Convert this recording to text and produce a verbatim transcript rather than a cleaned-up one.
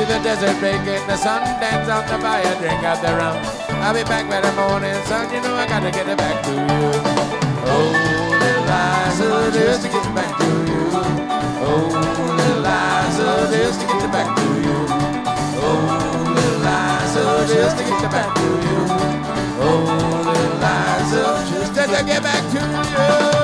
to the desert, baking the sun, dance on the fire, drink out the rum. I'll be back by the morning sun, you know I gotta get it back to you. Oh, little Liza, just to get it back to you. Oh, little Liza, just to get it back to you. Oh, little Liza, just to get it back to you. Oh, little Liza, just to get back to you.